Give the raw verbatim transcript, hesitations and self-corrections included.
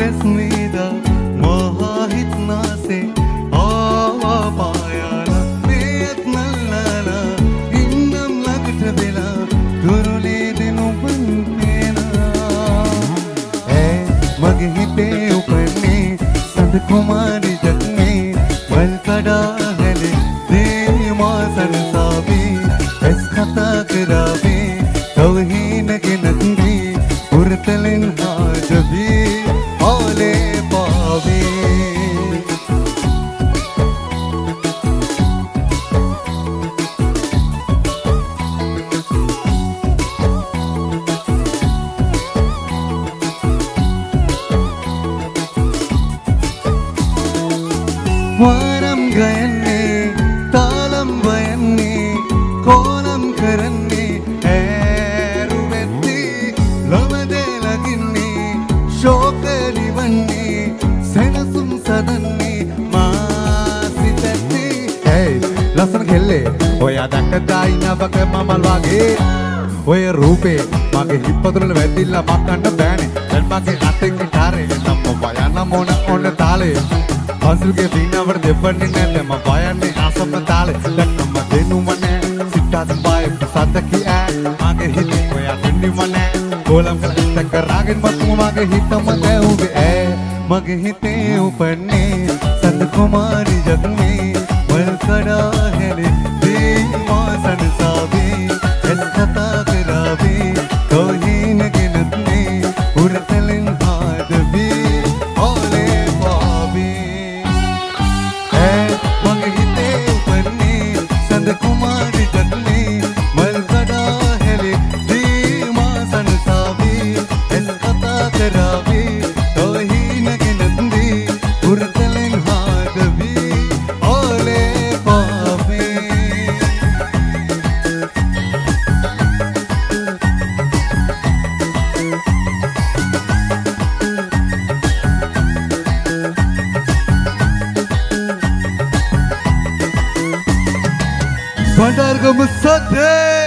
කෙලස් මීදා මහා හිත්නාසේ ආවා පායන මේත් නල්ලාලා ඉන්නම් ළඟට වෙලා දුරුලේ දෙනුපන් පේනා ඒ මගේ හිතේ උපන්නේ සඳ කුමාරි ජග්නේ වල් කඩා හැලේ දේමා සරසාවේ එස් කතා කරාවේ තවහීනගේ නැති උරතලෙන් හාදවී ආලේ පාවේ वारम गयन्ने तालम वयन्ने कोलम करन्ने ऐरुवेत्ति लमदे लगिन्ने शोकलिवन्ने सेनसुम सदन्ने मासितेत्ति hey लसन खेल्ले ඔයා දැක්කදා ඉනවක මමල් වගේ ඔය රූපේ මගේ හිප්පතුල වැදිලා මකන්න බෑනේ දැන් මගේ අතෙන් ගිටාරේ නම් වයන මොන ඔන්න තාලේ අසුගේ බිනවර දෙපන්නේ නැල්ල මම වයන්නේ අසම තාලේ දැක්කම දෙනුමනේ සිතාස් බය සද්දකි ඈ මගේ හිතේ ඔයා දෙන්නිමනේ කොලම් කලක් කරාගෙන මතුම මගේ හිතම දැවුවේ ඈ මගේ හිතේ උපන්නේ සඳ කුමාරි ජග්නේ වල් කඩා හැලේ දේමා සනසාවේ එස් කතා කරාවේ කොහේනගේ නැත්නේ උරතලෙන් හාදවී ඕලේ පාවේ ඒ මගේ හිතේ උපන්නේ සඳ කුමාරි ජග්නේ වල් කඩා හැලේ දේමා සනසාවේ එස් කතා කරාවේ කොහේනගේ නැත්නේ උරතලෙන් හාදවී ඕලේ පාවේ Bandargam Sade